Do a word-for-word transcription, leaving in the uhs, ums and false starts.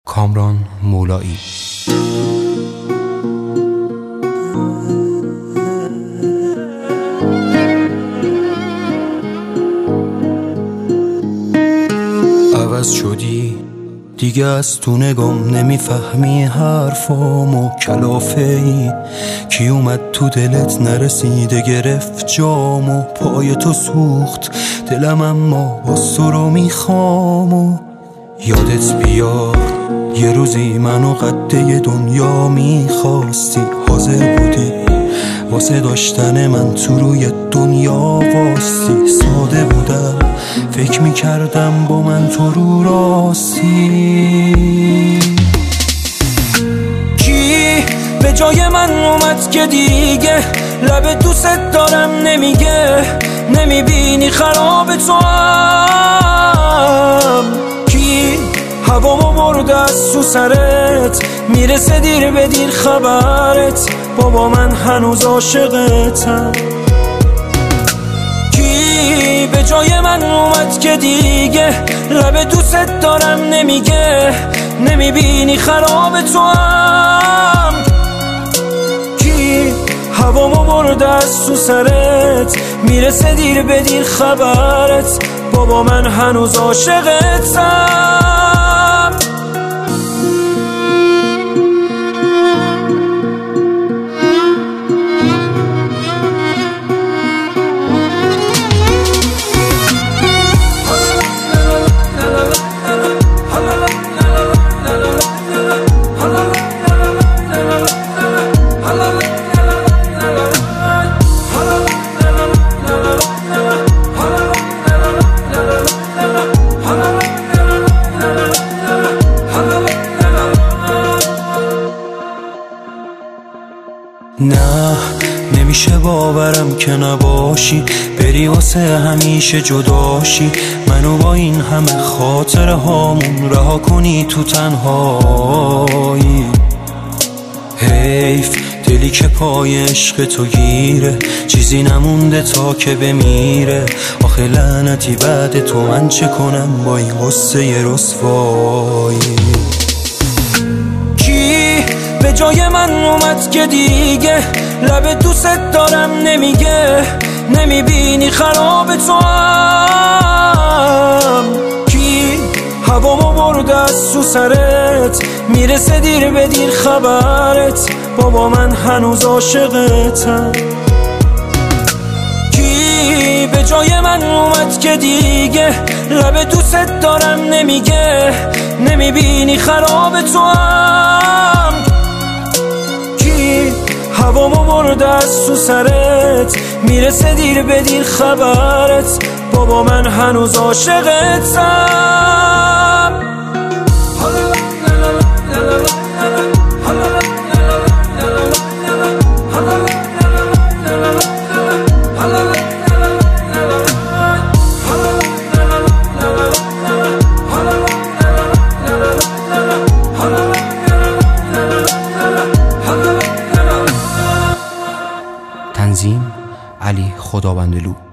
کامران مولایی. عوض شدی دیگه، از تو نگام نمیفهمی حرفامو، کلافه ای کی اومد تو دلت نرسیده گرفت جامو، پای تو سوخت دلم اما باز تو رو میخوامو. یادت بیار یه روزی منو قده دنیا میخواستی، حاضر بودی واسه داشتن من تو روی دنیا واستی. ساده بودم فکر میکردم با من تو رو راستی. کی به جای من اومد که دیگه لب دوست دارم نمیگه، نمیبینی خراب تو هم. کی هوامو برده از تو سرت، میرسه دیر به دیر خبرت، بابا من هنوز عاشقتم. کی به جای من اومد که دیگه لب دوست دارم نمیگه، نمیبینی خراب تو هم. کی هوامو برده از تو سرت، میرسه دیر به دیر خبرت، بابا من هنوز عاشقتم. نه نمیشه باورم که نباشی، بری واسه همیشه جداشی، منو با این همه خاطره هامون رها کنی تو تنهایی. حیف دلی که پای عشق تو گیره، چیزی نمونده تا که بمیره. آخه لعنتی بعد تو من چه کنم با این قصه رسوایی. به جای من اومد که دیگه لب دوست دارم نمیگه، نمیبینی خراب تو هم. کی هوامو برده از تو سرت، میرسه دیر به دیر خبرت، بابا من هنوز عاشقتم. کی به جای من اومد که دیگه لب دوست دارم نمیگه، نمیبینی خراب تو هم. هوامو برده از تو سرت، میرسه دیر به دیر خبرت، بابا من هنوز عاشقتم. تنظیم علی خدابندلو.